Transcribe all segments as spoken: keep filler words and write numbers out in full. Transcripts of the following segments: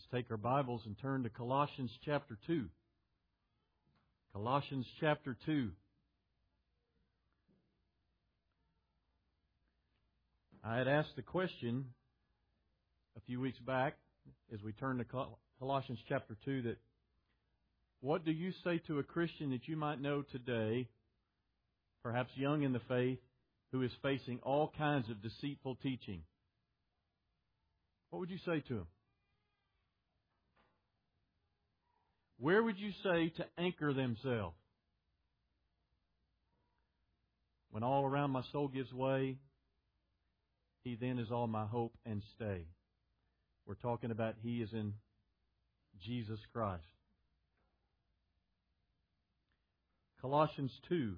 Let's take our Bibles and turn to Colossians chapter two. Colossians chapter two. I had asked the question a few weeks back as we turn to Colossians chapter two that what do you say to a Christian that you might know today, perhaps young in the faith, who is facing all kinds of deceitful teaching? What would you say to him? Where would you say to anchor themselves? When all around my soul gives way, He then is all my hope and stay. We're talking about He is in Jesus Christ. Colossians two.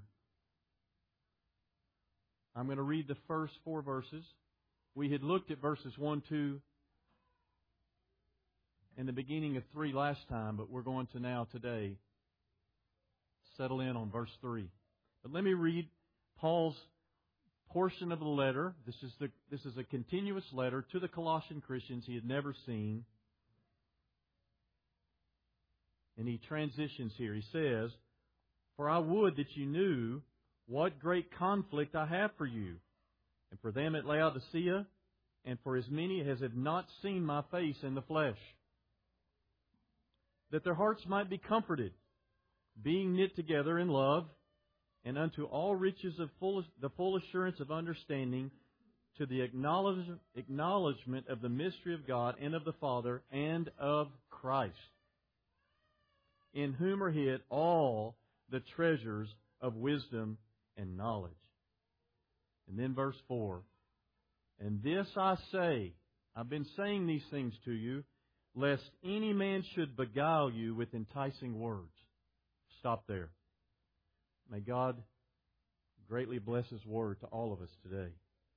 I'm going to read the first four verses. We had looked at verses one, two, and the beginning of three last time, but we're going to now today settle in on verse three. But let me read Paul's portion of the letter. This is the this is a continuous letter to the Colossian Christians he had never seen. And he transitions here. He says, "For I would that you knew what great conflict I have for you, and for them at Laodicea, and for as many as have not seen my face in the flesh, that their hearts might be comforted, being knit together in love, and unto all riches of full, the full assurance of understanding, to the acknowledge, acknowledgement of the mystery of God and of the Father and of Christ, in whom are hid all the treasures of wisdom and knowledge." And then verse four, "And this I say," I've been saying these things to you, "lest any man should beguile you with enticing words." Stop there. May God greatly bless His Word to all of us today.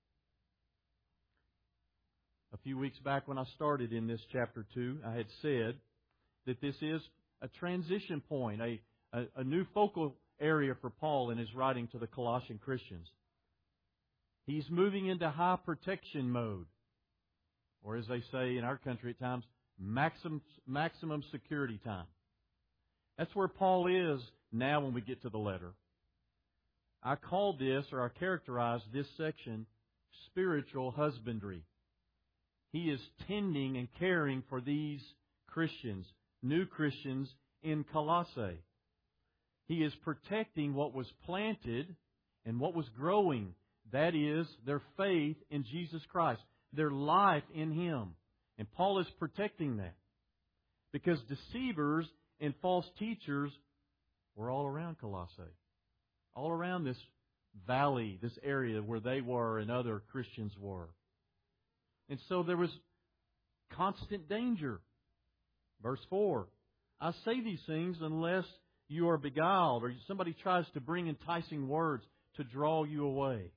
A few weeks back when I started in this chapter two, I had said that this is a transition point, a, a, a new focal area for Paul in his writing to the Colossian Christians. He's moving into high protection mode, or as they say in our country at times, maximum, maximum security time. That's where Paul is now when we get to the letter. I called this, or I characterized this section, spiritual husbandry. He is tending and caring for these Christians, new Christians in Colossae. He is protecting what was planted and what was growing. That is, their faith in Jesus Christ, their life in Him. And Paul is protecting that. Because deceivers and false teachers were all around Colossae. All around this valley, this area where they were and other Christians were. And so there was constant danger. Verse four, "I say these things unless you are beguiled," or somebody tries to bring enticing words to draw you away.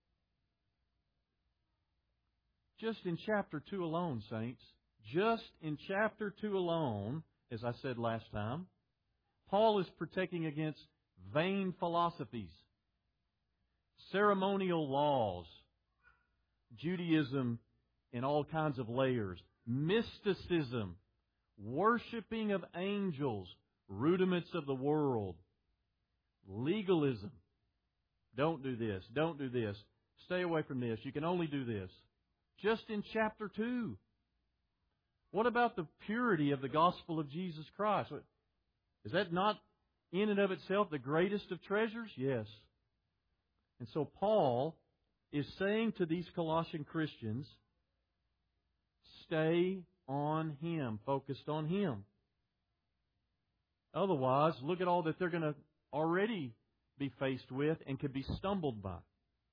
Just in chapter two alone, saints, just in chapter two alone, as I said last time, Paul is protecting against vain philosophies, ceremonial laws, Judaism in all kinds of layers, mysticism, worshiping of angels, rudiments of the world, legalism. Don't do this, don't do this, stay away from this, you can only do this. Just in chapter two. What about the purity of the gospel of Jesus Christ? Is that not in and of itself the greatest of treasures? Yes. And so Paul is saying to these Colossian Christians, stay on Him, focused on Him. Otherwise, look at all that they're going to already be faced with and could be stumbled by.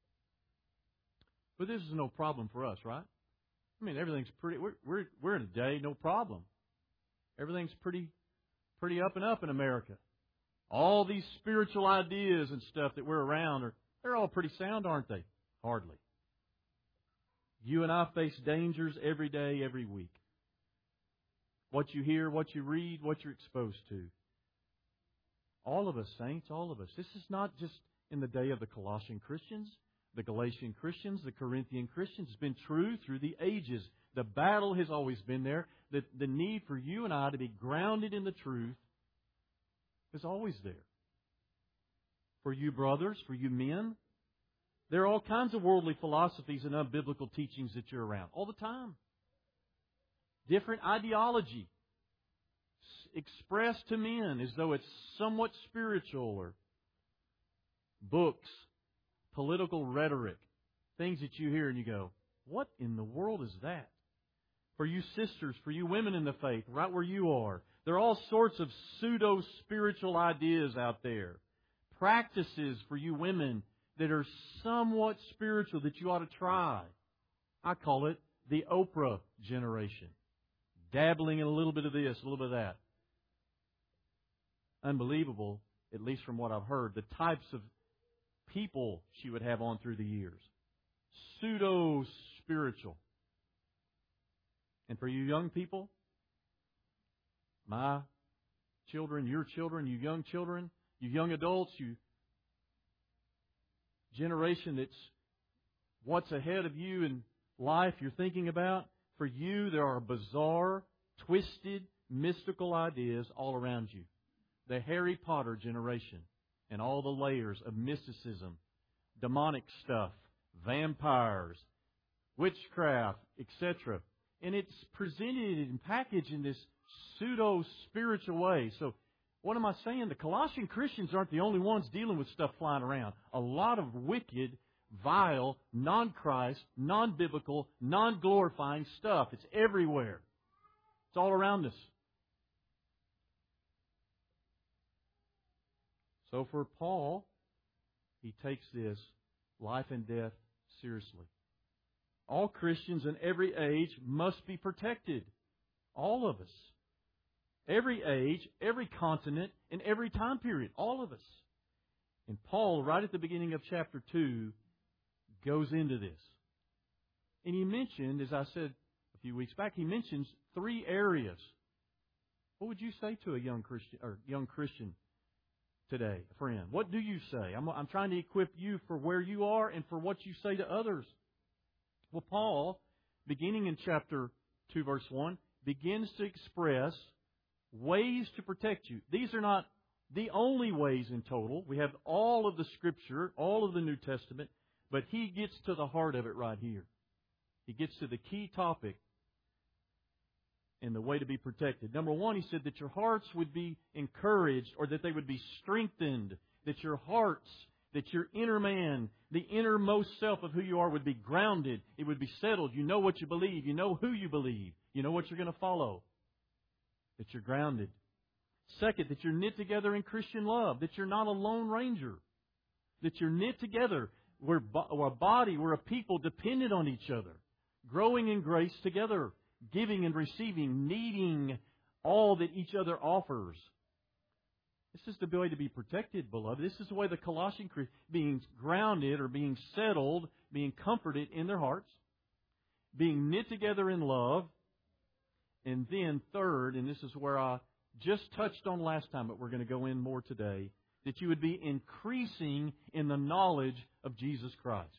But this is no problem for us, right? I mean, everything's pretty, we're, we're, we're in a day, no problem. Everything's pretty, pretty up and up in America. All these spiritual ideas and stuff that we're around, are they're all pretty sound, aren't they? Hardly. You and I face dangers every day, every week. What you hear, what you read, what you're exposed to. All of us, saints, all of us. This is not just in the day of the Colossian Christians, the Galatian Christians, the Corinthian Christians. It's been true through the ages. The battle has always been there. The, the need for you and I to be grounded in the truth is always there. For you brothers, for you men, there are all kinds of worldly philosophies and unbiblical teachings that you're around all the time. Different ideology expressed to men as though it's somewhat spiritual, or books, political rhetoric, things that you hear and you go, what in the world is that? For you sisters, for you women in the faith, right where you are, there are all sorts of pseudo-spiritual ideas out there. Practices for you women that are somewhat spiritual that you ought to try. I call it the Oprah generation. Dabbling in a little bit of this, a little bit of that. Unbelievable, at least from what I've heard, the types of people she would have on through the years. Pseudo-spiritual. And for you young people, my children, your children, you young children, you young adults, you generation that's what's ahead of you in life you're thinking about, for you there are bizarre, twisted, mystical ideas all around you. The Harry Potter generation and all the layers of mysticism, demonic stuff, vampires, witchcraft, et cetera. And it's presented and packaged in this pseudo-spiritual way. So what am I saying? The Colossian Christians aren't the only ones dealing with stuff flying around. A lot of wicked, vile, non-Christ, non-biblical, non-glorifying stuff. It's everywhere. It's all around us. So for Paul, he takes this life and death seriously. All Christians in every age must be protected. All of us. Every age, every continent, and every time period. All of us. And Paul, right at the beginning of chapter two, goes into this. And he mentioned, as I said a few weeks back, he mentions three areas. What would you say to a young Christian or young Christian today, friend? What do you say? I'm, I'm trying to equip you for where you are and for what you say to others. Well, Paul, beginning in chapter two, verse one, begins to express ways to protect you. These are not the only ways in total. We have all of the Scripture, all of the New Testament, but he gets to the heart of it right here. He gets to the key topic and the way to be protected. Number one, he said that your hearts would be encouraged, or that they would be strengthened, that your hearts, that your inner man, the innermost self of who you are would be grounded. It would be settled. You know what you believe. You know who you believe. You know what you're going to follow. That you're grounded. Second, that you're knit together in Christian love. That you're not a lone ranger. That you're knit together. We're, we're a body. We're a people dependent on each other. Growing in grace together. Giving and receiving. Needing all that each other offers. This is the way to be protected, beloved. This is the way the Colossian Christians, being grounded or being settled, being comforted in their hearts, being knit together in love, and then third, and this is where I just touched on last time, but we're going to go in more today, that you would be increasing in the knowledge of Jesus Christ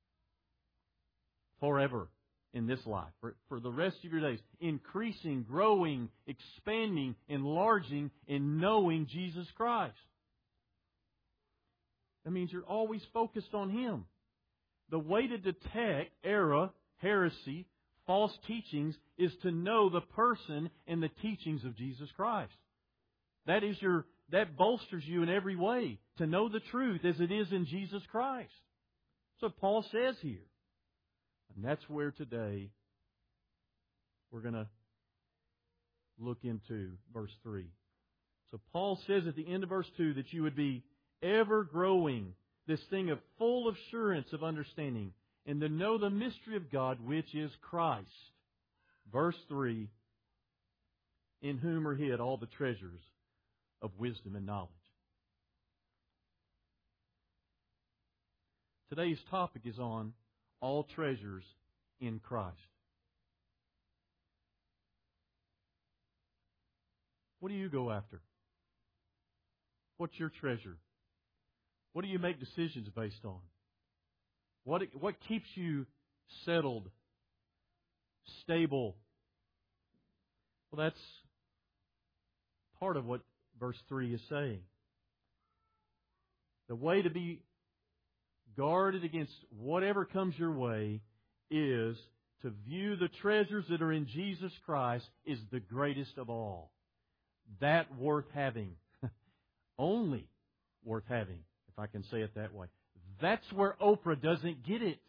forever in this life, for, for the rest of your days. Increasing, growing, expanding, enlarging in knowing Jesus Christ. That means you're always focused on Him. The way to detect error, heresy, false teachings is to know the person and the teachings of Jesus Christ. That is your that bolsters you in every way to know the truth as it is in Jesus Christ. That's what Paul says here. And that's where today we're going to look into verse three. So Paul says at the end of verse two that you would be ever growing, this thing of full assurance of understanding, and to know the mystery of God, which is Christ. Verse three, in whom are hid all the treasures of wisdom and knowledge. Today's topic is on all treasures in Christ. What do you go after? What's your treasure? What do you make decisions based on? What, what keeps you settled, stable. Well, that's part of what verse three is saying. The way to be guarded against whatever comes your way is to view the treasures that are in Jesus Christ is the greatest of all. That worth having. Only worth having, if I can say it that way. That's where Oprah doesn't get it.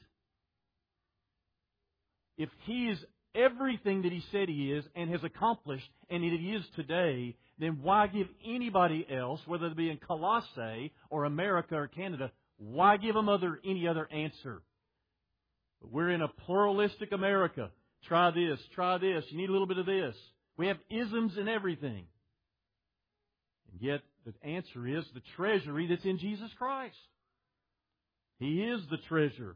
If He is everything that He said He is and has accomplished, and it is today, then why give anybody else, whether it be in Colossae or America or Canada, why give them other any other answer? But we're in a pluralistic America. Try this, try this. You need a little bit of this. We have isms in everything. And yet the answer is the treasury that's in Jesus Christ. He is the treasure.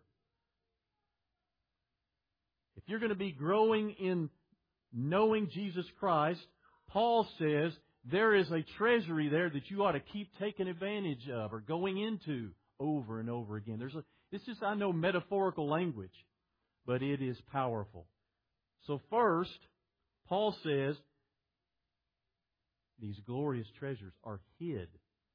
If you're going to be growing in knowing Jesus Christ, Paul says there is a treasury there that you ought to keep taking advantage of or going into over and over again. There's a, it's just, I know, metaphorical language, but it is powerful. So first, Paul says these glorious treasures are hid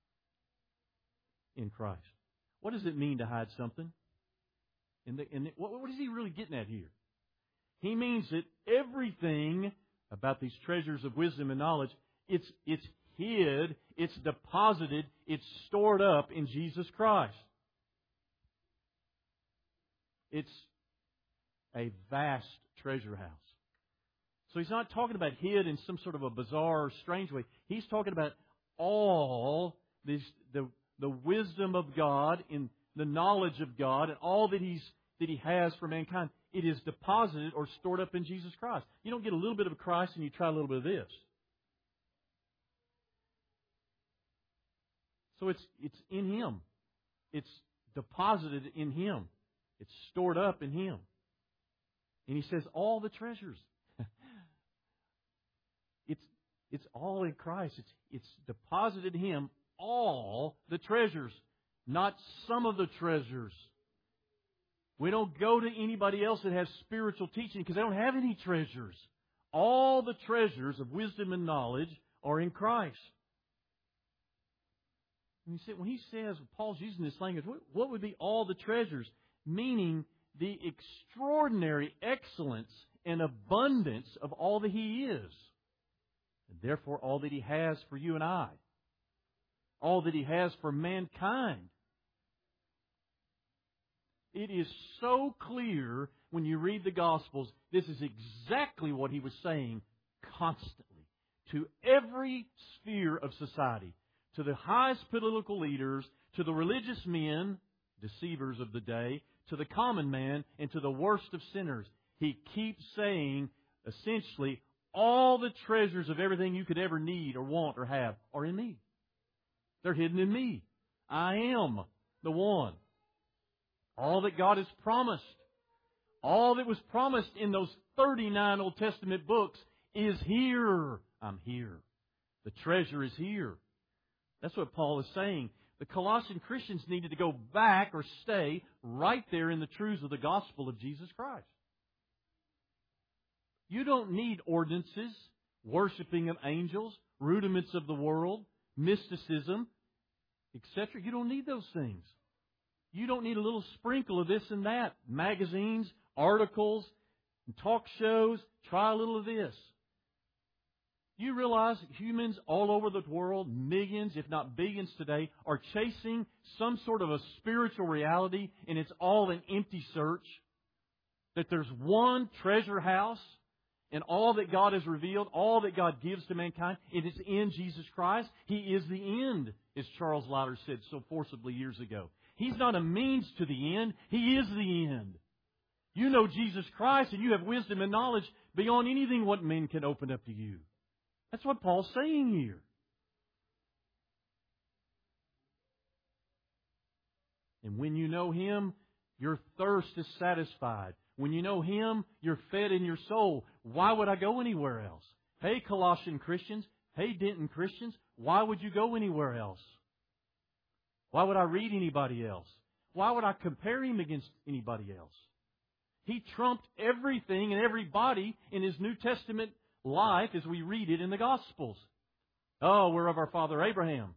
in Christ. What does it mean to hide something? In the, in the, what, what is he really getting at here? He means that everything about these treasures of wisdom and knowledge, it's, it's hid, it's deposited, it's stored up in Jesus Christ. It's a vast treasure house. So he's not talking about hid in some sort of a bizarre or strange way. He's talking about all this, the, the wisdom of God, in the knowledge of God, and all that He's that He has for mankind. It is deposited or stored up in Jesus Christ. You don't get a little bit of Christ and you try a little bit of this. So it's it's in Him. It's deposited in Him. It's stored up in Him. And he says all the treasures. it's it's all in Christ. It's it's deposited in Him, all the treasures, not some of the treasures. We don't go to anybody else that has spiritual teaching because they don't have any treasures. All the treasures of wisdom and knowledge are in Christ. And he said, when he says, Paul's using this language, what would be all the treasures? Meaning the extraordinary excellence and abundance of all that He is. And therefore all that He has for you and I. All that He has for mankind. It is so clear when you read the Gospels, this is exactly what He was saying constantly to every sphere of society, to the highest political leaders, to the religious men, deceivers of the day, to the common man, and to the worst of sinners. He keeps saying, essentially, all the treasures of everything you could ever need or want or have are in me. They're hidden in me. I am the one. All that God has promised, all that was promised in those thirty-nine Old Testament books is here. I'm here. The treasure is here. That's what Paul is saying. The Colossian Christians needed to go back or stay right there in the truths of the gospel of Jesus Christ. You don't need ordinances, worshiping of angels, rudiments of the world, mysticism, et cetera. You don't need those things. You don't need a little sprinkle of this and that. Magazines, articles, talk shows. Try a little of this. You realize humans all over the world, millions, if not billions today, are chasing some sort of a spiritual reality, and it's all an empty search? That there's one treasure house, and all that God has revealed, all that God gives to mankind, it is in Jesus Christ. He is the end, as Charles Lauder said so forcibly years ago. He's not a means to the end. He is the end. You know Jesus Christ, and you have wisdom and knowledge beyond anything what men can open up to you. That's what Paul's saying here. And when you know Him, your thirst is satisfied. When you know Him, you're fed in your soul. Why would I go anywhere else? Hey, Colossian Christians. Hey, Denton Christians. Why would you go anywhere else? Why would I read anybody else? Why would I compare Him against anybody else? He trumped everything and everybody in His New Testament life as we read it in the Gospels. Oh, we're of our father Abraham.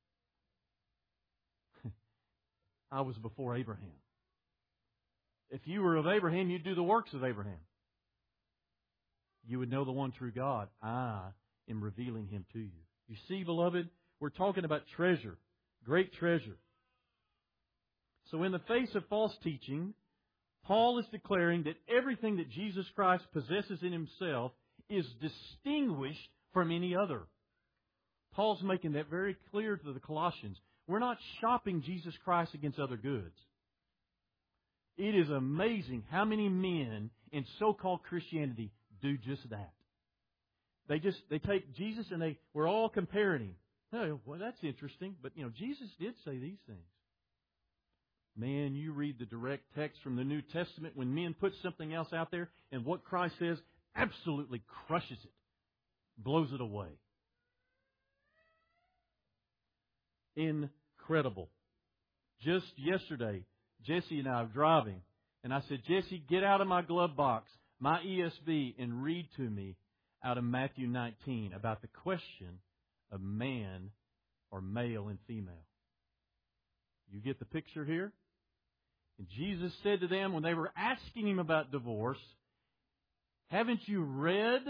I was before Abraham. If you were of Abraham, you'd do the works of Abraham. You would know the one true God. I am revealing Him to you. You see, beloved, we're talking about treasure, great treasure. So in the face of false teaching, Paul is declaring that everything that Jesus Christ possesses in Himself is distinguished from any other. Paul's making that very clear to the Colossians. We're not shopping Jesus Christ against other goods. It is amazing how many men in so-called Christianity do just that. They just they take Jesus and they we're all comparing Him. Oh, well, that's interesting, but you know Jesus did say these things. Man, you read the direct text from the New Testament when men put something else out there, and what Christ says absolutely crushes it, blows it away. Incredible. Just yesterday, Jesse and I were driving, and I said, Jesse, get out of my glove box, my E S V, and read to me out of Matthew nineteen about the question of man or male and female. You get the picture here? And Jesus said to them when they were asking Him about divorce, haven't you read,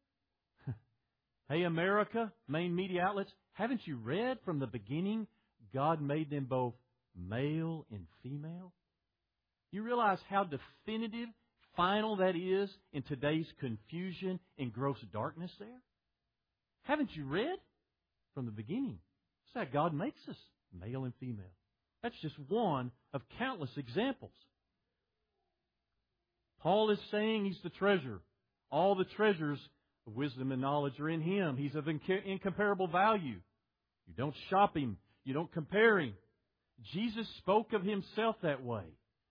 hey America, main media outlets, haven't you read from the beginning God made them both male and female? You realize how definitive, final that is in today's confusion and gross darkness there? Haven't you read from the beginning? That's how God makes us, male and female. That's just one of countless examples. Paul is saying He's the treasure. All the treasures of wisdom and knowledge are in Him. He's of incomparable value. You don't shop Him. You don't compare Him. Jesus spoke of Himself that way.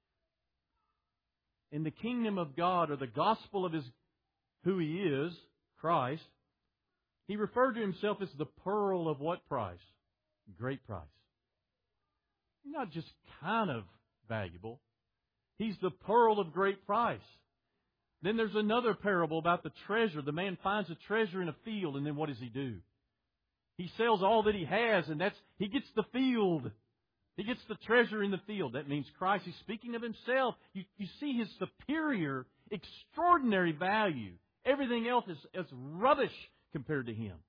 In the kingdom of God, or the gospel of His who He is, Christ, He referred to Himself as the pearl of what price? Great price. Not just kind of valuable. He's the pearl of great price. Then there's another parable about the treasure. The man finds a treasure in a field, and then what does he do? He sells all that he has, and that's he gets the field. He gets the treasure in the field. That means Christ. He's speaking of Himself. You, you see His superior, extraordinary value. Everything else is, is rubbish compared to Him.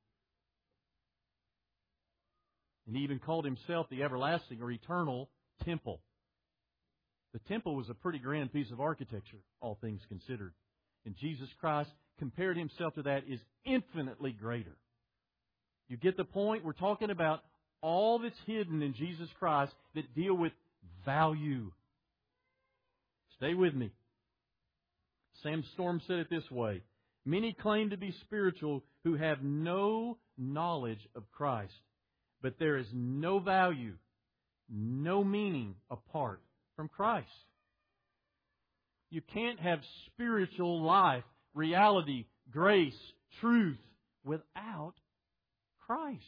And He even called Himself the everlasting or eternal temple. The temple was a pretty grand piece of architecture, all things considered. And Jesus Christ compared Himself to that is infinitely greater. You get the point? We're talking about all that's hidden in Jesus Christ that deal with value. Stay with me. Sam Storm said it this way. Many claim to be spiritual who have no knowledge of Christ. But there is no value, no meaning apart from Christ. You can't have spiritual life, reality, grace, truth without Christ.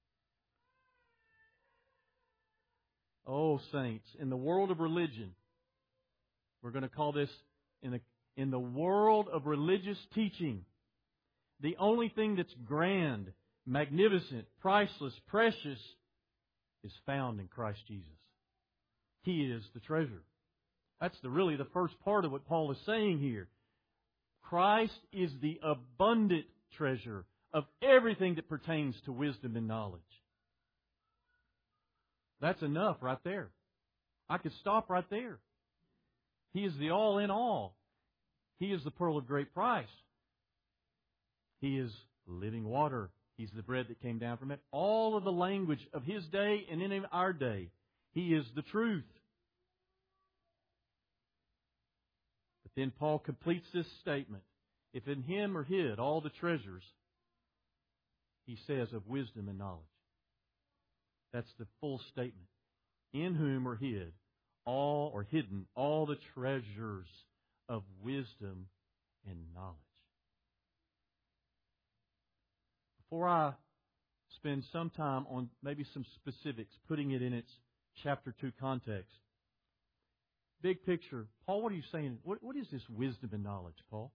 Oh, saints, in the world of religion, we're going to call this in the, in the world of religious teaching, the only thing that's grand, magnificent, priceless, precious is found in Christ Jesus. He is the treasure. That's the, really the first part of what Paul is saying here. Christ is the abundant treasure of everything that pertains to wisdom and knowledge. That's enough right there. I could stop right there. He is the all in all. He is the pearl of great price. He is living water. He's the bread that came down from it. All of the language of His day and in our day. He is the truth. But then Paul completes this statement. If in Him are hid all the treasures, he says, of wisdom and knowledge. That's the full statement. In whom are hid all or hidden all the treasures of wisdom and knowledge. Before I spend some time on maybe some specifics, putting it in its chapter two context, big picture, Paul, what are you saying? What, what is this wisdom and knowledge, Paul?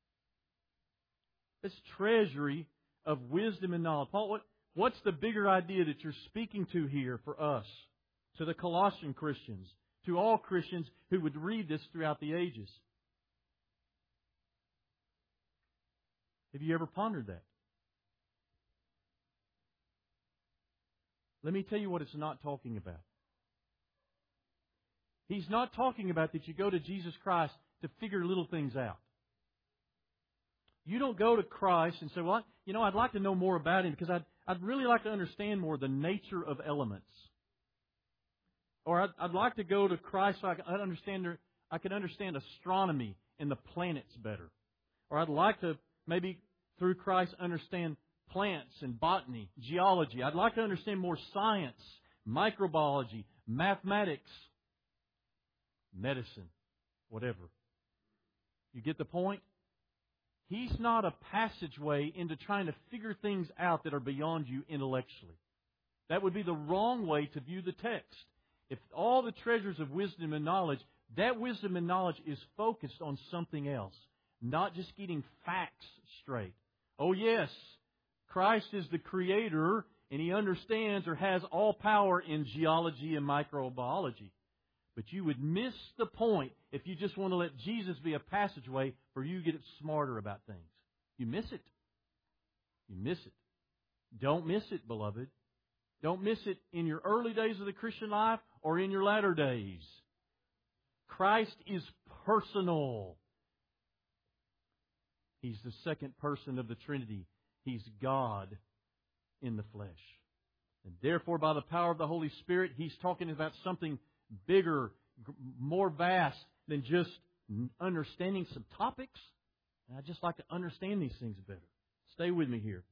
This treasury of wisdom and knowledge. Paul, what, what's the bigger idea that you're speaking to here for us, to the Colossian Christians, to all Christians who would read this throughout the ages? Have you ever pondered that? Let me tell you what it's not talking about. He's not talking about that you go to Jesus Christ to figure little things out. You don't go to Christ and say, well, you know, I'd like to know more about Him because I'd, I'd really like to understand more the nature of elements. Or I'd, I'd like to go to Christ so I can understand, I can understand astronomy and the planets better. Or I'd like to maybe through Christ understand plants and botany, geology. I'd like to understand more science, microbiology, mathematics, medicine, whatever. You get the point? He's not a passageway into trying to figure things out that are beyond you intellectually. That would be the wrong way to view the text. If all the treasures of wisdom and knowledge, that wisdom and knowledge is focused on something else, not just getting facts straight. Oh yes, Christ is the Creator and He understands or has all power in geology and microbiology. But you would miss the point if you just want to let Jesus be a passageway for you to get smarter about things. You miss it. You miss it. Don't miss it, beloved. Don't miss it in your early days of the Christian life or in your latter days. Christ is personal. He's the second person of the Trinity. He's God in the flesh. And therefore, by the power of the Holy Spirit, He's talking about something bigger, more vast than just understanding some topics. And I'd just like to understand these things better. Stay with me here.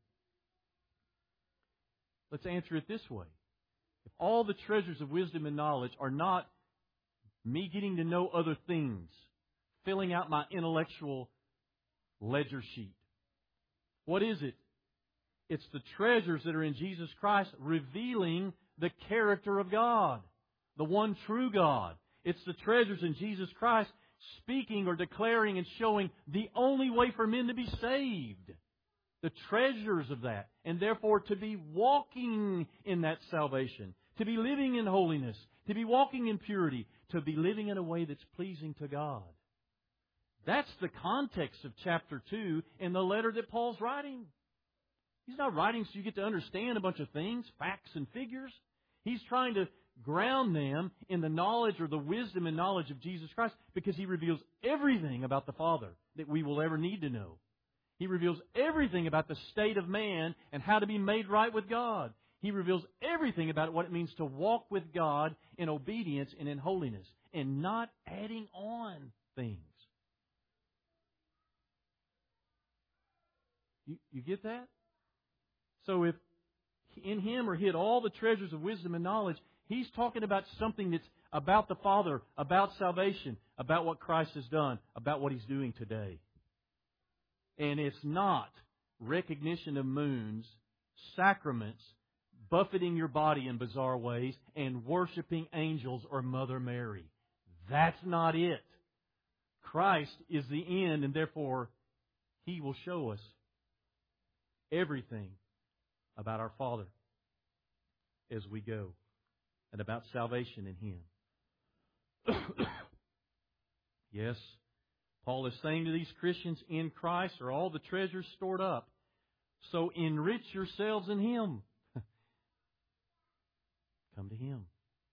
Let's answer it this way. If all the treasures of wisdom and knowledge are not me getting to know other things, filling out my intellectual ledger sheet, what is it? It's the treasures that are in Jesus Christ revealing the character of God, the one true God. It's the treasures in Jesus Christ speaking or declaring and showing the only way for men to be saved. The treasures of that. And therefore to be walking in that salvation. To be living in holiness. To be walking in purity. To be living in a way that's pleasing to God. That's the context of chapter two in the letter that Paul's writing. He's not writing so you get to understand a bunch of things, facts and figures. He's trying to ground them in the knowledge or the wisdom and knowledge of Jesus Christ because He reveals everything about the Father that we will ever need to know. He reveals everything about the state of man and how to be made right with God. He reveals everything about what it means to walk with God in obedience and in holiness and not adding on things. You, you get that? So if in Him are hid all the treasures of wisdom and knowledge, He's talking about something that's about the Father, about salvation, about what Christ has done, about what He's doing today. And it's not recognition of moons, sacraments, buffeting your body in bizarre ways, and worshiping angels or Mother Mary. That's not it. Christ is the end, and therefore He will show us everything about our Father as we go, and about salvation in Him. Yes, Paul is saying to these Christians, in Christ are all the treasures stored up. So enrich yourselves in Him. Come to Him.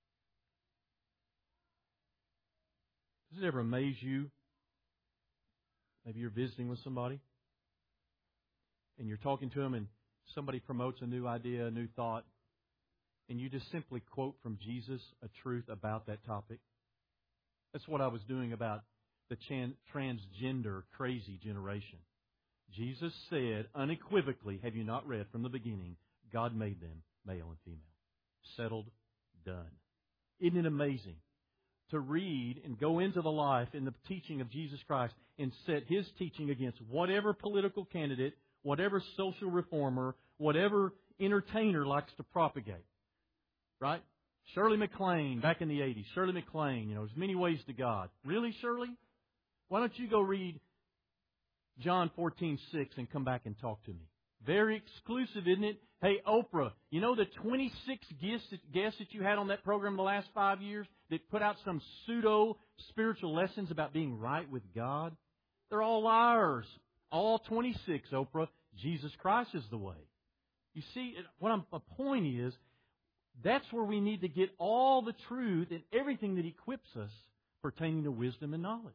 Does it ever amaze you? Maybe you're visiting with somebody, and you're talking to them, and somebody promotes a new idea, a new thought, and you just simply quote from Jesus a truth about that topic. That's what I was doing about the chan- transgender crazy generation. Jesus said unequivocally, have you not read from the beginning, God made them male and female. Settled, done. Isn't it amazing to read and go into the life and the teaching of Jesus Christ and set His teaching against whatever political candidate, whatever social reformer, whatever entertainer likes to propagate? Right? Shirley MacLaine, back in the eighties. Shirley MacLaine, you know, there's many ways to God. Really, Shirley? Why don't you go read John fourteen six and come back and talk to me? Very exclusive, isn't it? Hey, Oprah, you know the twenty-six guests, guests that you had on that program the last five years that put out some pseudo-spiritual lessons about being right with God? They're all liars. All twenty-six, Oprah. Jesus Christ is the way. You see, what I'm, my point is, that's where we need to get all the truth and everything that equips us pertaining to wisdom and knowledge.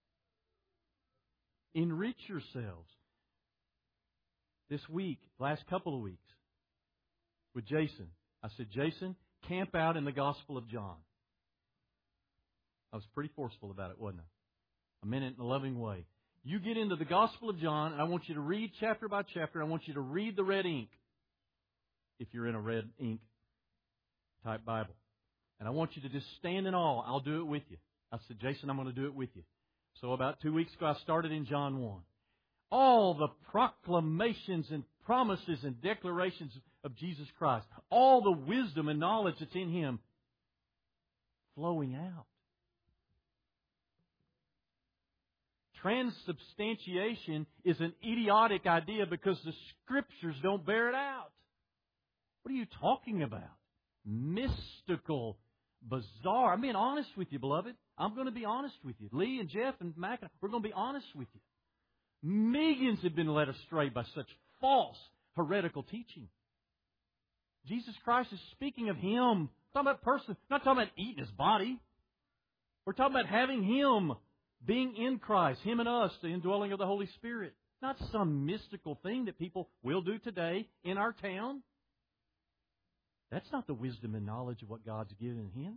Enrich yourselves. This week, last couple of weeks, with Jason, I said, Jason, camp out in the Gospel of John. I was pretty forceful about it, wasn't I? I meant it in a loving way. You get into the Gospel of John, and I want you to read chapter by chapter. I want you to read the red ink, if you're in a red ink type Bible. And I want you to just stand in awe. I'll do it with you. I said, Jason, I'm going to do it with you. So about two weeks ago, I started in John one. All the proclamations and promises and declarations of Jesus Christ. All the wisdom and knowledge that's in Him flowing out. Transubstantiation is an idiotic idea because the Scriptures don't bear it out. What are you talking about? Mystical, bizarre. I'm being honest with you, beloved. I'm going to be honest with you. Lee and Jeff and Mac, we're going to be honest with you. Millions have been led astray by such false, heretical teaching. Jesus Christ is speaking of Him. Talking about person, not talking about eating His body. We're talking about having Him, being in Christ, Him and us, the indwelling of the Holy Spirit. Not some mystical thing that people will do today in our town. That's not the wisdom and knowledge of what God's given Him.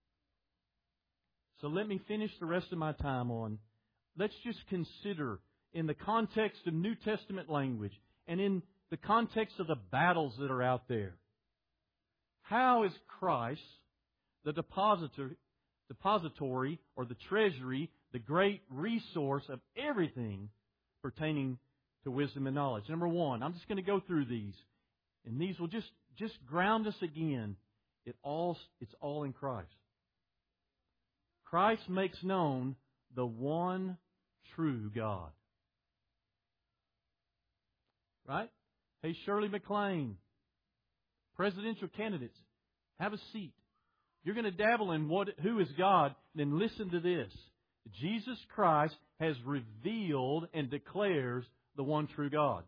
So let me finish the rest of my time on, let's just consider in the context of New Testament language and in the context of the battles that are out there. How is Christ, the depositor, depository or the treasury, the great resource of everything pertaining to wisdom and knowledge? Number one, I'm just going to go through these. And these will just, just ground us again. It all, it's all in Christ. Christ makes known the one true God. Right? Hey, Shirley MacLaine, presidential candidates, have a seat. You're going to dabble in what, who is God, then listen to this. Jesus Christ has revealed and declares the one true God.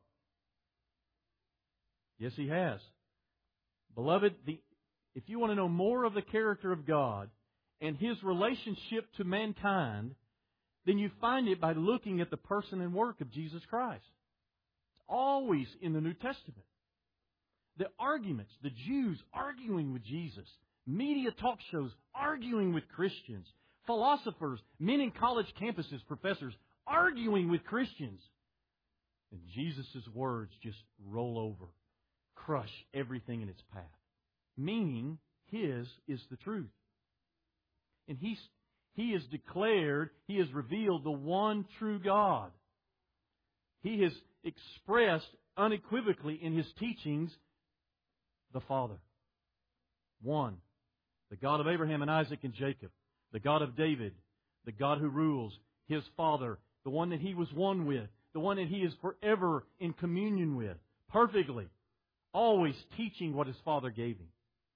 Yes, He has. Beloved, the, if you want to know more of the character of God and His relationship to mankind, then you find it by looking at the person and work of Jesus Christ. It's always in the New Testament. The arguments, the Jews arguing with Jesus, media talk shows arguing with Christians, philosophers, men in college campuses, professors arguing with Christians. And Jesus' words just roll over, crush everything in its path. Meaning, His is the truth. And He's, He has declared, He has revealed the one true God. He has expressed unequivocally in His teachings the Father. One, the God of Abraham and Isaac and Jacob, the God of David, the God who rules, His Father, the one that He was one with, the one that He is forever in communion with, perfectly, always teaching what His Father gave Him.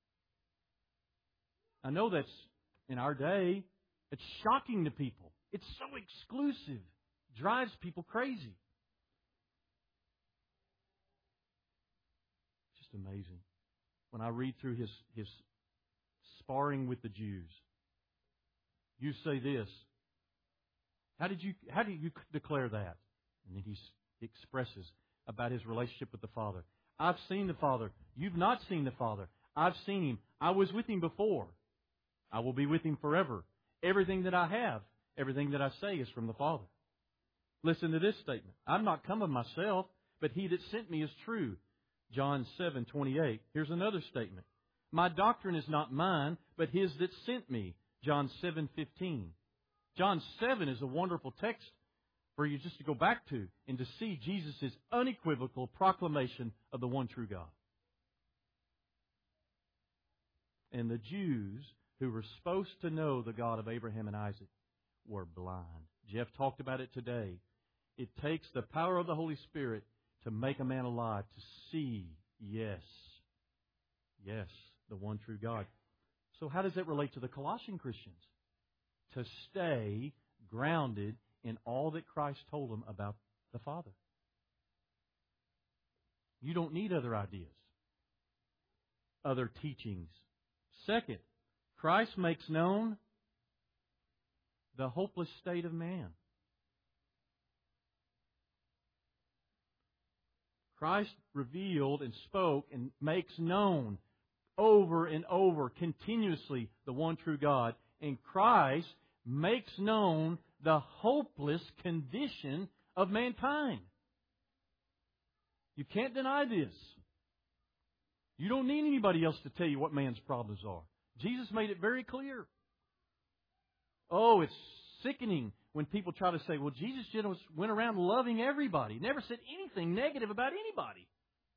I know that's in our day, it's shocking to people. It's so exclusive. It drives people crazy. Just amazing. When I read through his, his sparring with the Jews, you say this. How did you, how did you declare that? And then he expresses about His relationship with the Father. I've seen the Father. You've not seen the Father. I've seen Him. I was with Him before. I will be with Him forever. Everything that I have, everything that I say is from the Father. Listen to this statement. I'm not come of myself, but He that sent me is true. John seven twenty-eight. Here's another statement. My doctrine is not mine, but His that sent me. John seven fifteen. John seven is a wonderful text for you just to go back to and to see Jesus' unequivocal proclamation of the one true God. and the Jews who were supposed to know the God of Abraham and Isaac were blind. Jeff talked about it today. It takes the power of the Holy Spirit to make a man alive, to see, yes, yes, the one true God. So how does that relate to the Colossian Christians? To stay grounded in all that Christ told them about the Father. You don't need other ideas, other teachings. Second, Christ makes known the hopeless state of man. Christ revealed and spoke and makes known over and over continuously the one true God. And Christ makes known the hopeless condition of mankind. You can't deny this. You don't need anybody else to tell you what man's problems are. Jesus made it very clear. Oh, it's sickening when people try to say, well, Jesus just went around loving everybody. Never said anything negative about anybody.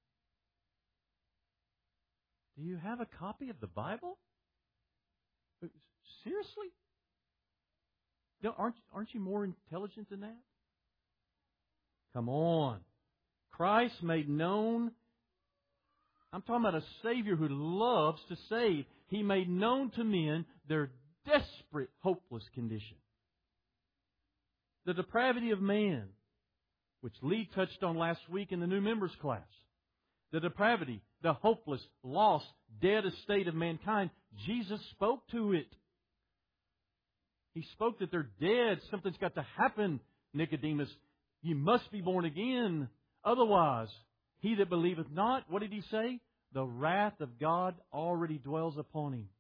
Do you have a copy of the Bible? Seriously? Aren't, aren't you more intelligent than that? Come on. Christ made known, I'm talking about a Savior who loves to save. He made known to men their desperate, hopeless condition. The depravity of man, which Lee touched on last week in the new members class. The depravity, the hopeless, lost, dead estate of mankind, Jesus spoke to it. He spoke that they're dead. Something's got to happen, Nicodemus. You must be born again. Otherwise, he that believeth not, what did he say? The wrath of God already dwells upon him.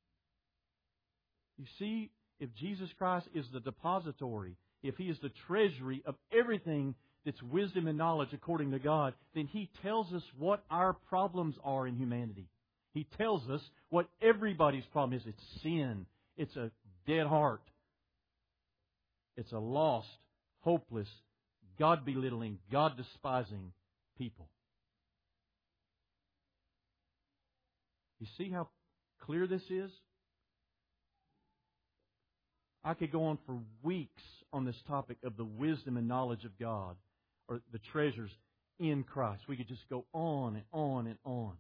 You see, if Jesus Christ is the depository, if He is the treasury of everything that's wisdom and knowledge according to God, then He tells us what our problems are in humanity. He tells us what everybody's problem is. It's sin. It's a dead heart. It's a lost, hopeless, God-belittling, God-despising people. You see how clear this is? I could go on for weeks on this topic of the wisdom and knowledge of God, or the treasures in Christ. We could just go on and on and on.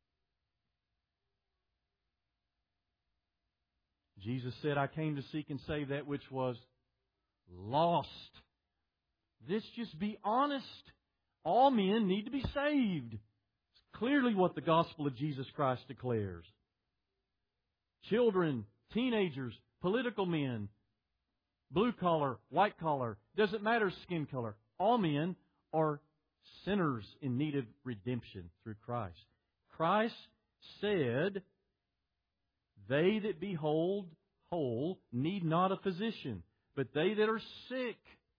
Jesus said, I came to seek and save that which was lost. Let's just be honest. All men need to be saved. It's clearly what the gospel of Jesus Christ declares. Children, teenagers, political men, blue collar, white collar, doesn't matter skin color. All men are sinners in need of redemption through Christ. Christ said, they that be whole, whole need not a physician, but they that are sick.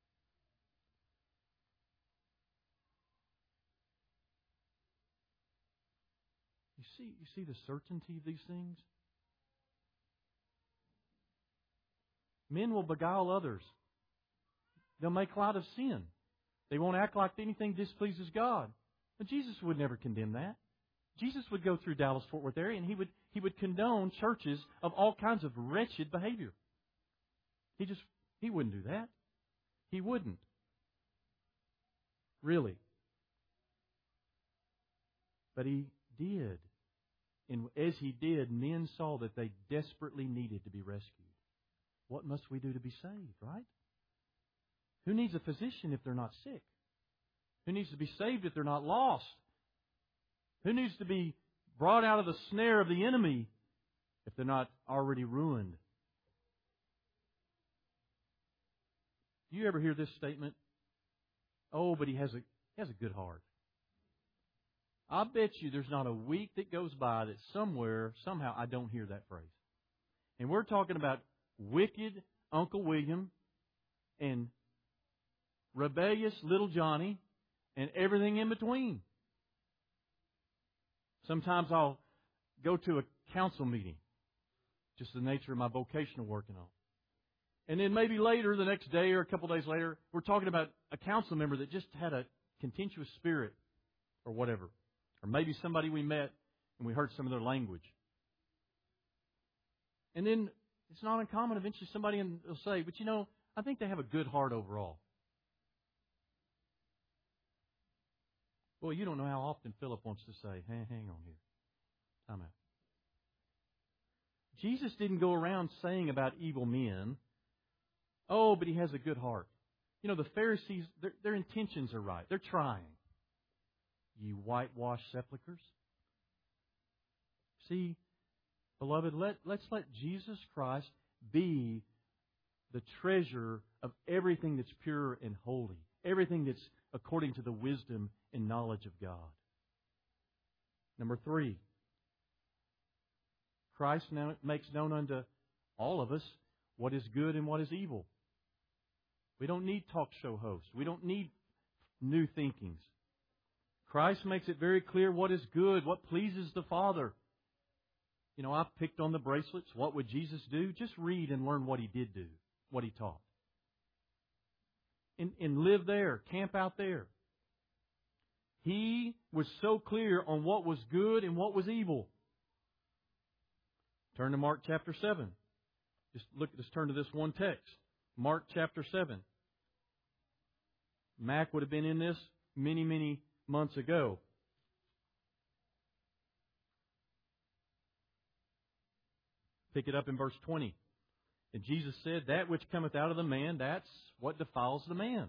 You see, you see the certainty of these things? Men will beguile others. They'll make light of sin. They won't act like anything displeases God. But Jesus would never condemn that. Jesus would go through Dallas, Fort Worth area, and he would he would condone churches of all kinds of wretched behavior. He just he wouldn't do that. He wouldn't. Really. But he did. And as he did, men saw that they desperately needed to be rescued. What must we do to be saved, right? Who needs a physician if they're not sick? Who needs to be saved if they're not lost? Who needs to be brought out of the snare of the enemy if they're not already ruined? Do you ever hear this statement? Oh, but he has a he has a good heart. I bet you there's not a week that goes by that somewhere, somehow, I don't hear that phrase. And we're talking about wicked Uncle William and rebellious little Johnny and everything in between. Sometimes I'll go to a council meeting, just the nature of my vocational working on. And then maybe later, the next day or a couple of days later, we're talking about a council member that just had a contentious spirit or whatever. Or maybe somebody we met and we heard some of their language. And then it's not uncommon eventually somebody will say, but you know, I think they have a good heart overall. Well, you don't know how often Philip wants to say, hey, hang on here. Time out. Jesus didn't go around saying about evil men, oh, but he has a good heart. You know, the Pharisees, their, their intentions are right. They're trying. You whitewashed sepulchres. See, beloved, let, let's let Jesus Christ be the treasure of everything that's pure and holy. Everything that's according to the wisdom and knowledge of God. Number three, Christ now makes known unto all of us what is good and what is evil. We don't need talk show hosts. We don't need new thinkings. Christ makes it very clear what is good, what pleases the Father. You know, I've picked on the bracelets. What would Jesus do? Just read and learn what He did do, what He taught. And, and live there, camp out there. He was so clear on what was good and what was evil. Turn to Mark chapter seven. Just look, just turn to this one text. Mark chapter seven. Mac would have been in this many, many months ago. Pick it up in verse twenty. And Jesus said, that which cometh out of the man, that's what defiles the man.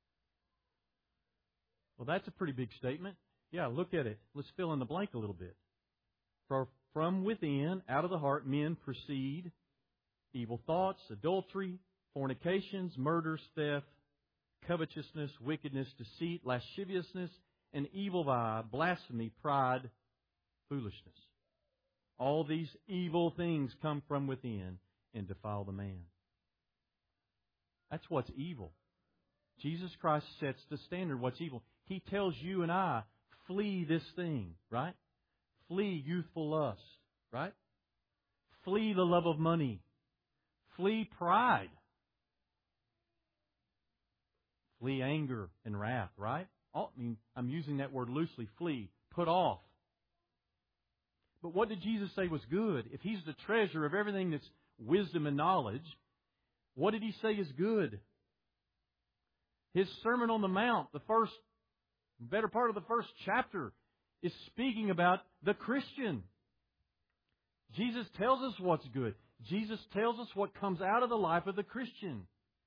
Well, that's a pretty big statement. Yeah, look at it. Let's fill in the blank a little bit. For from within, out of the heart, men proceed evil thoughts, adultery, fornications, murders, theft, covetousness, wickedness, deceit, lasciviousness, an evil eye, blasphemy, pride, foolishness. All these evil things come from within and defile the man. That's what's evil. Jesus Christ sets the standard what's evil. He tells you and I, flee this thing, right? Flee youthful lust, right? Flee the love of money. Flee pride. Flee anger and wrath, right? I mean, I'm using that word loosely. Flee. Put off. But what did Jesus say was good? If He's the treasure of everything that's wisdom and knowledge, what did He say is good? His Sermon on the Mount, the first, better part of the first chapter, is speaking about the Christian. Jesus tells us what's good. Jesus tells us what comes out of the life of the Christian.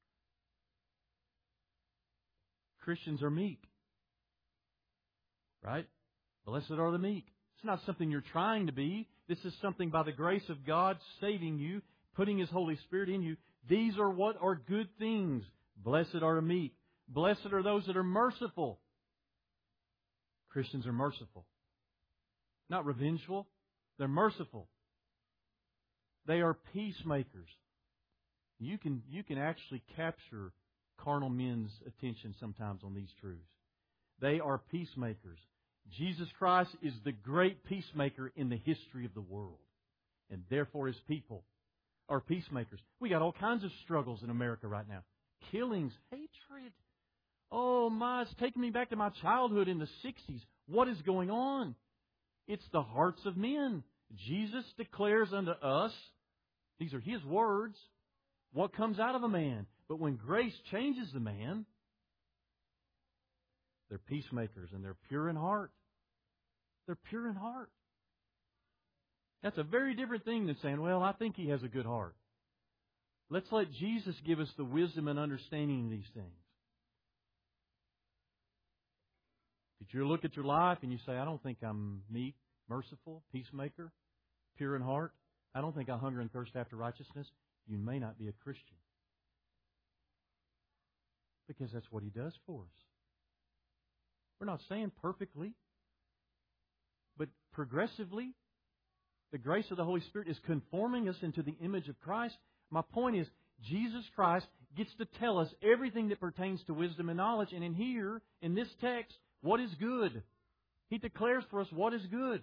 Christians are meek. Right? Blessed are the meek. It's not something you're trying to be. This is something by the grace of God saving you, putting His Holy Spirit in you. These are what are good things. Blessed are the meek. Blessed are those that are merciful. Christians are merciful. Not revengeful. They're merciful. They are peacemakers. You can, you can actually capture carnal men's attention sometimes on these truths. They are peacemakers. Jesus Christ is the great peacemaker in the history of the world. And therefore His people are peacemakers. We got all kinds of struggles in America right now. Killings, hatred. Oh my, it's taking me back to my childhood in the sixties. What is going on? It's the hearts of men. Jesus declares unto us, these are His words, what comes out of a man. But when grace changes the man, they're peacemakers and they're pure in heart. They're pure in heart. That's a very different thing than saying, well, I think he has a good heart. Let's let Jesus give us the wisdom and understanding of these things. If you look at your life and you say, I don't think I'm meek, merciful, peacemaker, pure in heart, I don't think I hunger and thirst after righteousness, you may not be a Christian. Because that's what He does for us. We're not saying perfectly, but progressively, the grace of the Holy Spirit is conforming us into the image of Christ. My point is, Jesus Christ gets to tell us everything that pertains to wisdom and knowledge. And in here, in this text, what is good? He declares for us what is good.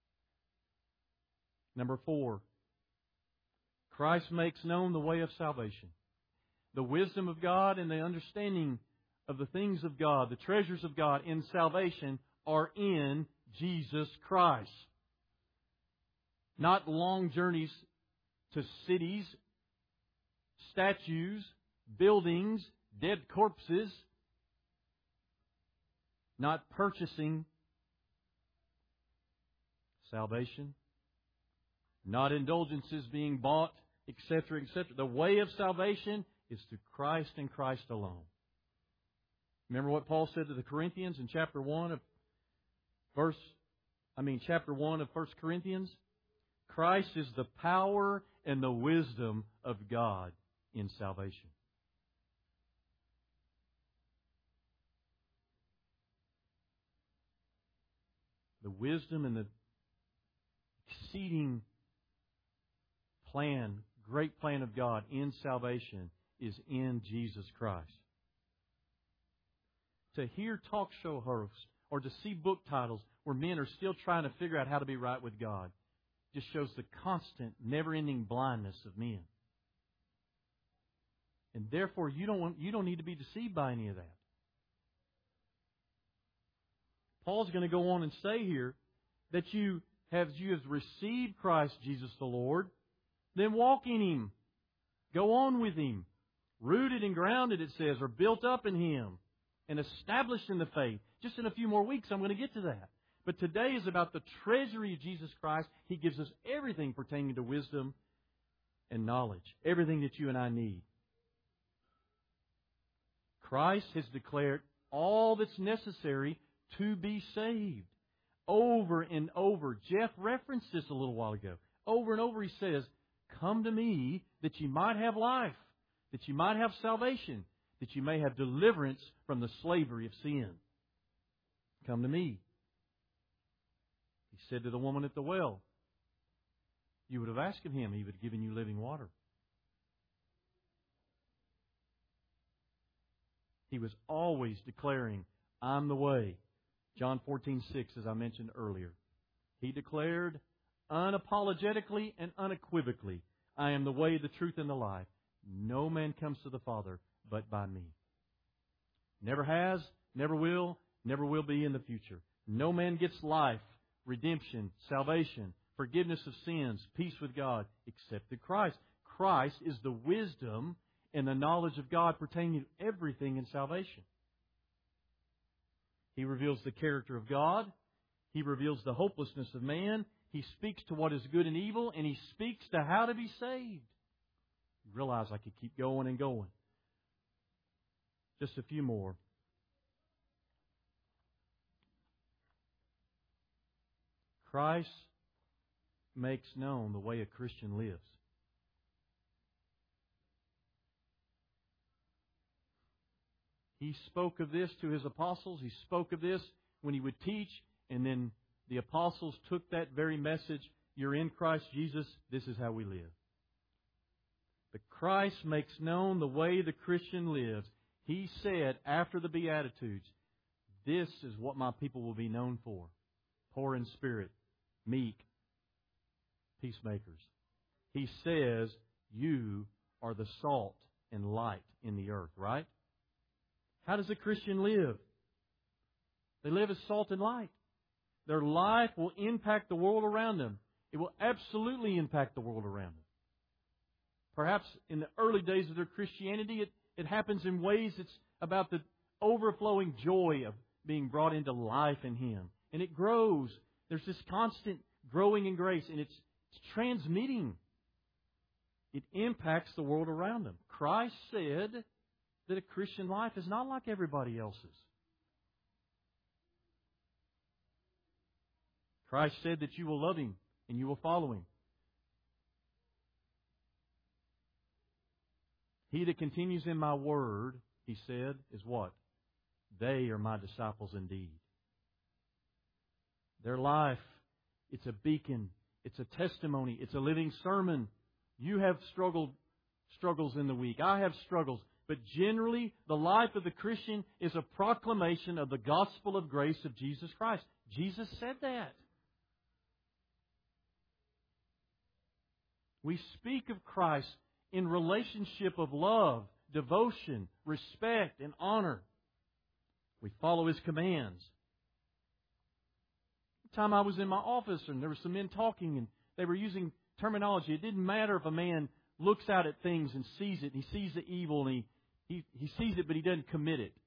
Number four, Christ makes known the way of salvation. The wisdom of God and the understanding of the things of God, the treasures of God in salvation are in Jesus Christ. Not long journeys to cities, statues, buildings, dead corpses, not purchasing salvation, not indulgences being bought, et cetera, et cetera. The way of salvation is through Christ and Christ alone. Remember what Paul said to the Corinthians in chapter one of verse, I mean chapter one of First Corinthians? Christ is the power and the wisdom of God in salvation. The wisdom and the exceeding plan, great plan of God in salvation is in Jesus Christ. To hear talk show hosts or to see book titles where men are still trying to figure out how to be right with God just shows the constant, never-ending blindness of men. And therefore, you don't want, you don't need to be deceived by any of that. Paul's going to go on and say here that you have you have received Christ Jesus the Lord, then walk in Him. Go on with Him. Rooted and grounded, it says, or built up in Him and established in the faith. Just in a few more weeks, I'm going to get to that. But today is about the treasury of Jesus Christ. He gives us everything pertaining to wisdom and knowledge. Everything that you and I need. Christ has declared all that's necessary to be saved. Over and over. Jeff referenced this a little while ago. Over and over he says, come to me that you might have life, that you might have salvation, that you may have deliverance from the slavery of sin. Come to me. He said to the woman at the well, you would have asked of Him, He would have given you living water. He was always declaring, I'm the way. John fourteen six, as I mentioned earlier. He declared unapologetically and unequivocally, I am the way, the truth, and the life. No man comes to the Father but by me. Never has, never will, never will be in the future. No man gets life, redemption, salvation, forgiveness of sins, peace with God, except through Christ. Christ is the wisdom and the knowledge of God pertaining to everything in salvation. He reveals the character of God. He reveals the hopelessness of man. He speaks to what is good and evil, and He speaks to how to be saved. You realize I could keep going and going. Just a few more. Christ makes known the way a Christian lives. He spoke of this to His apostles. He spoke of this when He would teach, and then the apostles took that very message, you're in Christ Jesus, this is how we live. But Christ makes known the way the Christian lives. He said after the Beatitudes, this is what my people will be known for. Poor in spirit, meek, peacemakers. He says, you are the salt and light in the earth, right? How does a Christian live? They live as salt and light. Their life will impact the world around them. It will absolutely impact the world around them. Perhaps in the early days of their Christianity, it, it happens in ways it's about the overflowing joy of being brought into life in Him. And it grows. There's this constant growing in grace, and it's, it's transmitting. It impacts the world around them. Christ said that a Christian life is not like everybody else's. Christ said that you will love Him and you will follow Him. He that continues in my word, He said, is what? They are my disciples indeed. Their life, it's a beacon. It's a testimony. It's a living sermon. You have struggled, struggles in the week. I have struggles. But generally, the life of the Christian is a proclamation of the gospel of grace of Jesus Christ. Jesus said that. We speak of Christ in relationship of love, devotion, respect, and honor. We follow His commands. One time I was in my office and there were some men talking and they were using terminology. It didn't matter if a man looks out at things and sees it, and he sees the evil, and he, he, he sees it, but he doesn't commit it.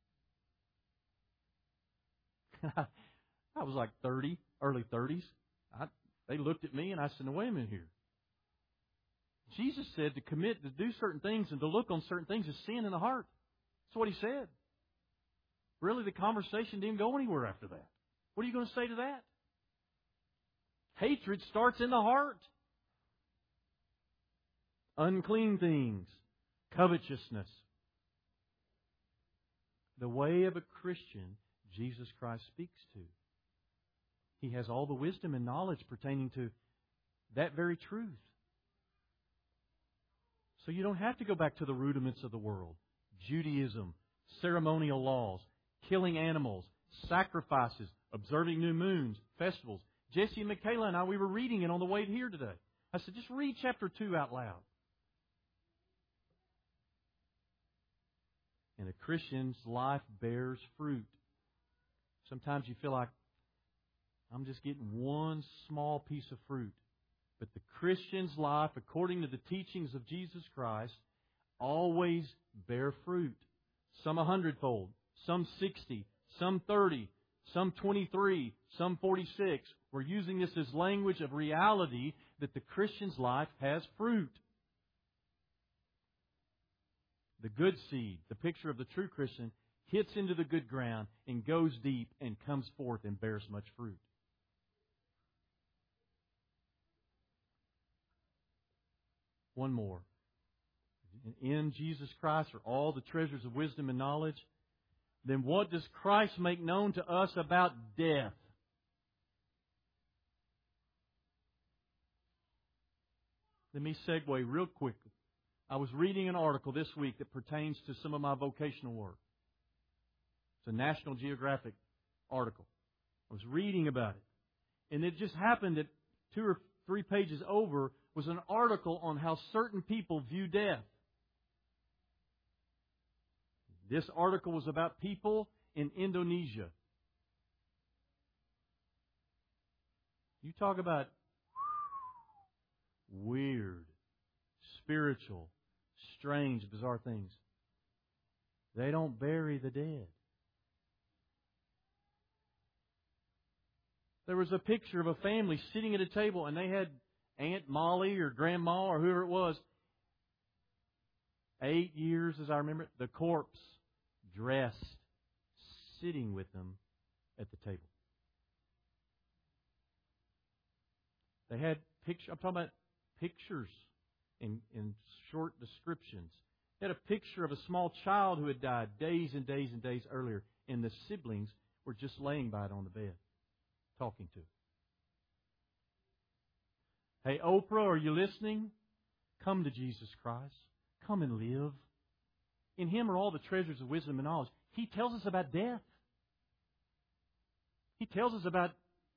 I was like thirty, early thirties. I, they looked at me, and I said, no, wait a minute here. Jesus said to commit, to do certain things and to look on certain things is sin in the heart. That's what He said. Really, the conversation didn't go anywhere after that. What are you going to say to that? Hatred starts in the heart. Unclean things, covetousness. The way of a Christian, Jesus Christ speaks to. He has all the wisdom and knowledge pertaining to that very truth. So you don't have to go back to the rudiments of the world. Judaism, ceremonial laws, killing animals, sacrifices, observing new moons, festivals. Jesse and Michaela and I, we were reading it on the way here today. I said, just read chapter two out loud. And a Christian's life bears fruit. Sometimes you feel like, I'm just getting one small piece of fruit. But the Christian's life, according to the teachings of Jesus Christ, always bear fruit. Some a hundredfold, some sixty, some thirty, some twenty-three, some forty-six. We're using this as language of reality that the Christian's life has fruit. The good seed, the picture of the true Christian, hits into the good ground and goes deep and comes forth and bears much fruit. One more. In Jesus Christ are all the treasures of wisdom and knowledge. Then what does Christ make known to us about death? Let me segue real quickly. I was reading an article this week that pertains to some of my vocational work. It's a National Geographic article. I was reading about it. And it just happened that two or three pages over was an article on how certain people view death. This article was about people in Indonesia. You talk about weird, spiritual, strange, bizarre things. They don't bury the dead. There was a picture of a family sitting at a table, and they had Aunt Molly or Grandma or whoever it was, eight years as I remember it, the corpse dressed, sitting with them at the table. They had picture. I'm talking about pictures in, in short descriptions. They had a picture of a small child who had died days and days and days earlier, and the siblings were just laying by it on the bed, talking to it. Hey, Oprah, are you listening? Come to Jesus Christ. Come and live. In Him are all the treasures of wisdom and knowledge. He tells us about death. He tells us about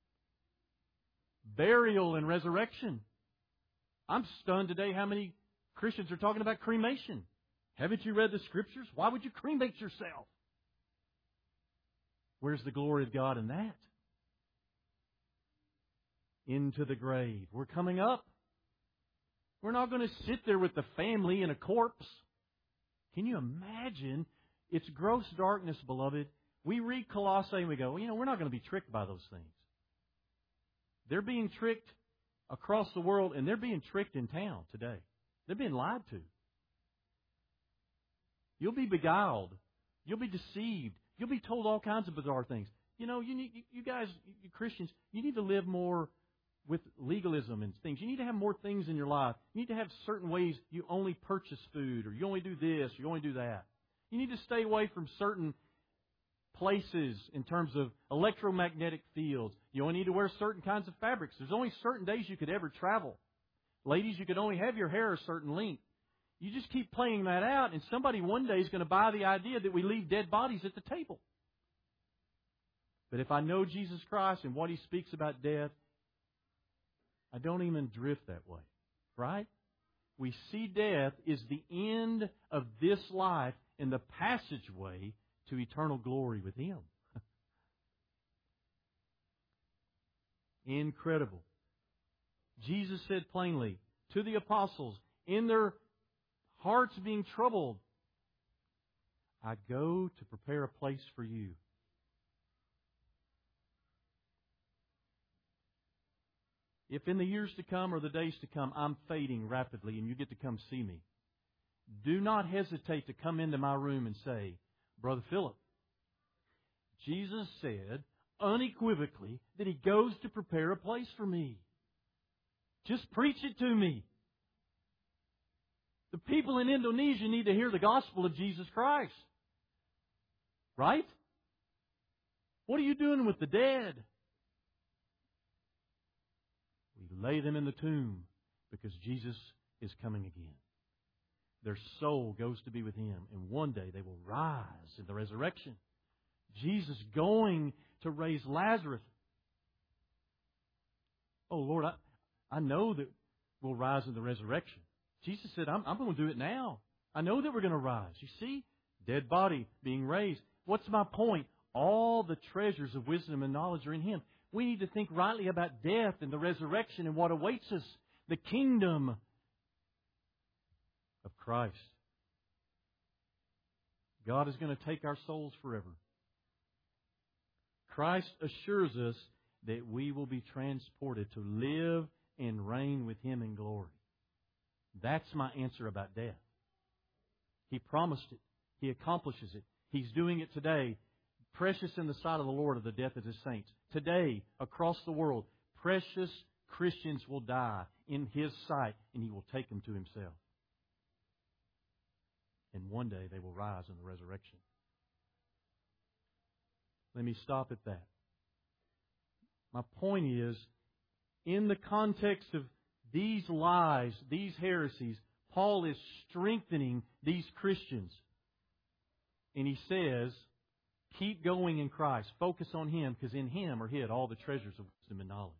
burial and resurrection. I'm stunned today how many Christians are talking about cremation. Haven't you read the Scriptures? Why would you cremate yourself? Where's the glory of God in that? Into the grave. We're coming up. We're not going to sit there with the family in a corpse. Can you imagine? It's gross darkness, beloved. We read Colossae and we go, well, you know, we're not going to be tricked by those things. They're being tricked across the world, and they're being tricked in town today. They're being lied to. You'll be beguiled. You'll be deceived. You'll be told all kinds of bizarre things. You know, you need, you guys, you Christians, you need to live more with legalism and things. You need to have more things in your life. You need to have certain ways you only purchase food, or you only do this, or you only do that. You need to stay away from certain places in terms of electromagnetic fields. You only need to wear certain kinds of fabrics. There's only certain days you could ever travel. Ladies, you could only have your hair a certain length. You just keep playing that out, and somebody one day is going to buy the idea that we leave dead bodies at the table. But if I know Jesus Christ and what He speaks about death, I don't even drift that way. Right? We see death is the end of this life and the passageway to eternal glory with Him. Incredible. Jesus said plainly to the apostles, in their hearts being troubled, I go to prepare a place for you. If in the years to come or the days to come I'm fading rapidly and you get to come see me, do not hesitate to come into my room and say, Brother Philip, Jesus said unequivocally that He goes to prepare a place for me. Just preach it to me. The people in Indonesia need to hear the gospel of Jesus Christ. Right? What are you doing with the dead? We lay them in the tomb because Jesus is coming again. Their soul goes to be with Him, and one day they will rise in the resurrection. Jesus going to raise Lazarus. Oh, Lord, I, I know that we'll rise in the resurrection. Jesus said, I'm, I'm going to do it now. I know that we're going to rise. You see? Dead body being raised. What's my point? All the treasures of wisdom and knowledge are in Him. We need to think rightly about death and the resurrection and what awaits us. The kingdom of Christ. God is going to take our souls forever. Christ assures us that we will be transported to live and reign with Him in glory. That's my answer about death. He promised it. He accomplishes it. He's doing it today. Precious in the sight of the Lord are the death of His saints. Today, across the world, precious Christians will die in His sight, and He will take them to Himself. And one day they will rise in the resurrection. Let me stop at that. My point is, in the context of these lies, these heresies, Paul is strengthening these Christians. And he says, keep going in Christ. Focus on Him, because in Him are hid all the treasures of wisdom and knowledge.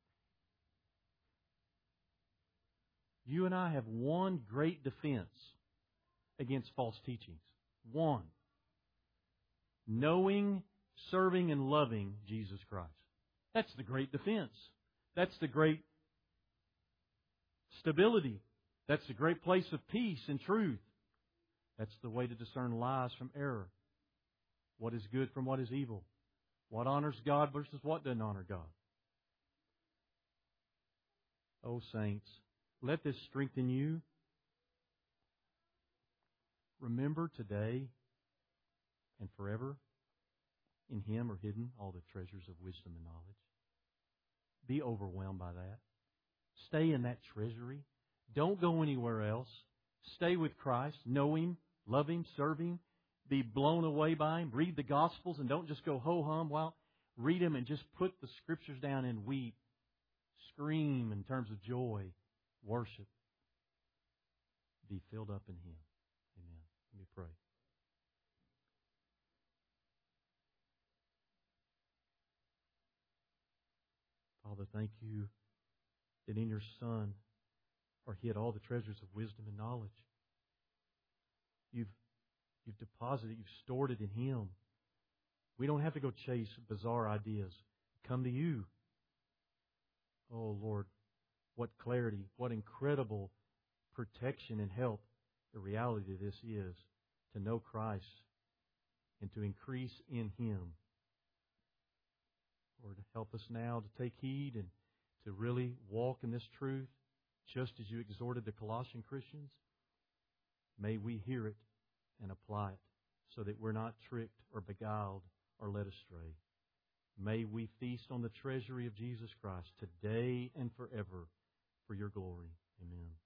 You and I have one great defense against false teachings. One. Knowing, serving, and loving Jesus Christ. That's the great defense. That's the great stability. That's the great place of peace and truth. That's the way to discern lies from error. What is good from what is evil. What honors God versus what doesn't honor God. Oh, saints, let this strengthen you. Remember today and forever, in Him are hidden all the treasures of wisdom and knowledge. Be overwhelmed by that. Stay in that treasury. Don't go anywhere else. Stay with Christ. Know Him. Love Him. Serve Him. Be blown away by Him. Read the Gospels and don't just go ho-hum. Well, read them and just put the Scriptures down and weep. Scream in terms of joy. Worship. Be filled up in Him. Amen. Let me pray. Father, thank You that in Your Son are hid all the treasures of wisdom and knowledge. You've, you've deposited, you've stored it in Him. We don't have to go chase bizarre ideas. Come to You. Oh, Lord, what clarity, what incredible protection and help the reality of this is, to know Christ and to increase in Him. Lord, help us now to take heed and to really walk in this truth, just as You exhorted the Colossian Christians. May we hear it and apply it so that we're not tricked or beguiled or led astray. May we feast on the treasury of Jesus Christ today and forever for Your glory. Amen.